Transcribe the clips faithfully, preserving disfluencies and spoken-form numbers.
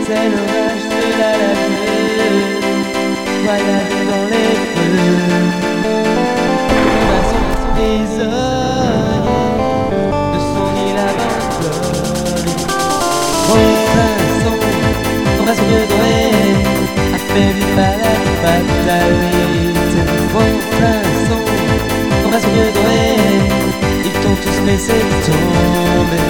C'est l'orage de la laveuse, voyage dans les feux. On a son prisonnier de son île abandonnée. Mon pinceau, ton bras mieux doré, a fait du mal à fatalité. Mon pinceau, ton bras mieux doré, ils t'ont tous laissé tomber.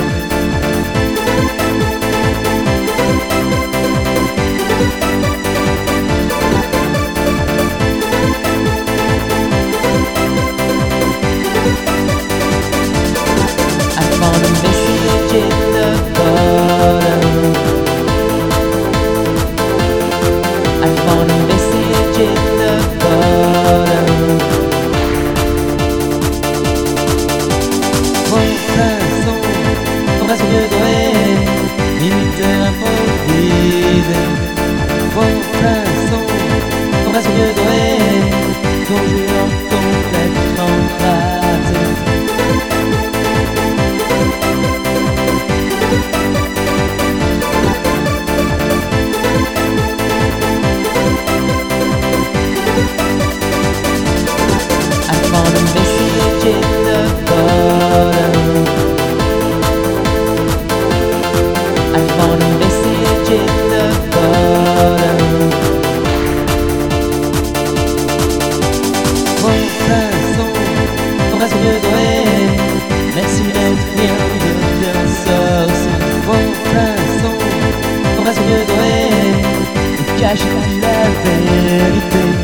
Merci d'être bien, de bien sortir. Mon pinceau, ton bras mieux doré, il cache la vérité.